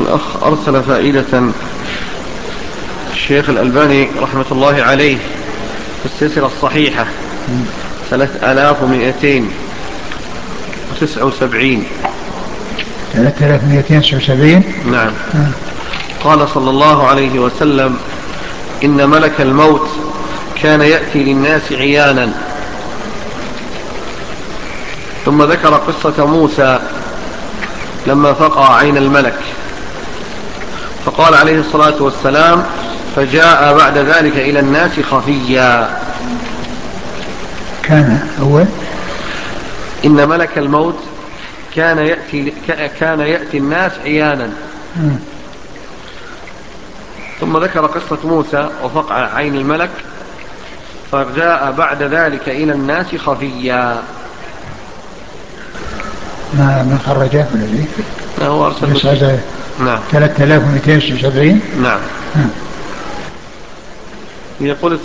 الأخ أرسل فائدة الشيخ الألباني رحمة الله عليه في السلسلة الصحيحة 3279. 3279. نعم. قال صلى الله عليه وسلم: إن ملك الموت كان يأتي للناس عيانا. ثم ذكر قصة موسى لما فقع عين الملك، فقال عليه الصلاة والسلام: فجاء بعد ذلك إلى الناس خفيا. كان أول إن ملك الموت كان يأتي الناس عيانا. ثم ذكر قصة موسى وفقع عين الملك، فجاء بعد ذلك إلى الناس خفيا. ما خرجه الذي هو أرسل. نعم. 3270. نعم. يقول